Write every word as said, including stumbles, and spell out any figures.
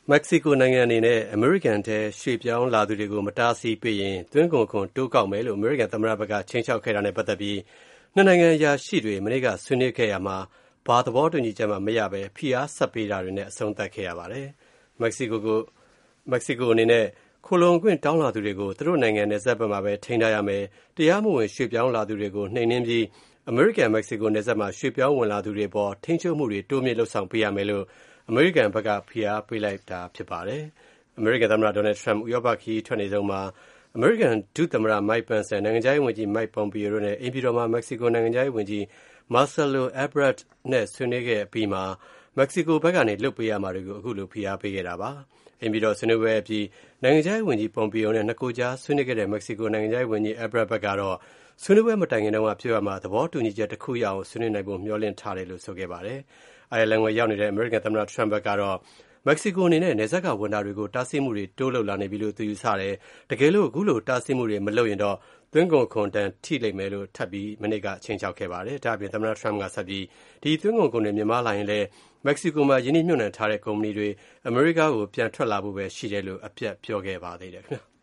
မက္ကဆီကိုနိုင်ငံအနေနဲ့အမေရိကန်ထဲရွှေ့ပြောင်းလာသူတွေကိုမတားဆီးပေးရင်သွင်းကုန်ခွန်တိုးကောက်မယ်လို့အမေရိကန်သမ္မတဘက်ကခြိမ်းခြောက်ခဲ့တာနဲ့ပတ်သက်ပြီးနှစ်နိုင်ငံအရာရှိတွေမနေ့ကဆွေးနွေးခဲ့ရာမှာဘာသဘောတူညီချက်မှမရဘဲဖိအားဆက်ပေးတာတွေနဲ့အဆုံးသတ်ခဲ့ရပါတယ်။မက္ကဆီကိုကိုမက္ကဆီကိုအနေနဲ့ခိုလုံခွင့်တောင်းလာသူတွေကိုသူတို့နိုင်ငံနယ်စပ်ဘက်မှာပဲထိန်းထားရမယ်။တရားမဝင်ရွှေ့ပြောင်းလာသူတွေကိုနှိမ်နင်းပြီးအမေရိကန်မက္ကဆီကိုနယ်စပ်မှာရွှေ့ပြောင်းဝင်လာသူတွေပေါ်ထိန်းချုပ်မှုတွေတိုးမြင့်လုပ်ဆောင်ပေးရမယ်လို့အမေရိကန်ဘက်ကဖိအားပေးလိုက်တာဖြစ်ပါတယ်။အမေရိကန်သမ္မတ Donald Trump ဥရောပခရီးထွက်နေစဉ်မှာအမေရိကန်ဒုသမ္မတ Mike Pence နဲ့နိုင်ငံခြားရေးဝန်ကြီး Mike Pompeo တို့နဲ့အိမ်ဖြူတော်မှာမက္ကဆီကိုနိုင်ငံခြားရေးဝန်ကြီး Marcelo Ebrard နဲ့ဆွေးနွေးခဲ့အပြီးမှာမက္ကဆီကိုဘက်ကနေလုပ်ပေးရမှာတွေကိုအခုလိုဖိအားပေးခဲ့တာပါ။အိမ်ဖြူတော်ဆွေးနွေးပွဲအပြီးနိုင်ငံခြားရေးဝန်ကြီး Pompeo နဲ့နှစ်ကိုကြားဆွေးနွေးခဲ့တဲ့မက္ကဆီကိုနိုင်ငံခြားရေးဝန်ကြီး Ebrard ဘက်ကတော့ဆွေးနွေးပွဲမတိုင်ခင်တုန်းကပြောရမှာသဘောတူညီချက်တစ်ခုရအောင်ဆွေးနွေးနိုင်ဖို့မျှော်လင့်ထားတယ်လို့ဆိုခဲ့ပါတယ်။အိုင်ယာလန်ကိုရောက်နေတဲ့အမေရိကန်သမ္မတ Trump ဘက်ကတော့မက္ကဆီကိုအနေနဲ့နယ်စပ်ကဝန်ထမ်းတွေကိုတားဆီးမှုတွေတိုးလုပ်လာနေပြီလို့သူယူဆတယ်။တကယ်လို့အခုလိုတားဆီးမှုတွေမလုပ်ရင်တော့သွင်းကုန်ခွန်တန်ထိလိမ့်မယ်လို့ထပ်ပြီးမနေ့ကချိန်ချောက်ခဲ့ပါတယ်။ဒါ့အပြင်သမ္မတ Trump ကဆက်ပြီးဒီသွင်းကုန်ခွန်တွေမြင့်မားလာရင်လည်းမက္ကဆီကိုမှာယင်းနှိမ့်ညွှန်နှံထားတဲ့ကုမ္ပဏီတွေအမေရိကကိုပြန်ထွက်လာဖို့ပဲရှိတယ်လို့အပြတ်ပြောခဲ့ပါသေးတယ်ခင်ဗျာ။